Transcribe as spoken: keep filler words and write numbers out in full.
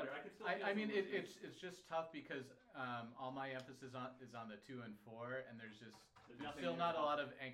better. I can still. I, feel I mean, some it, movement. it's it's just tough because um, all my emphasis on is on the two and four, and there's just There's there's nothing still in not a your lot of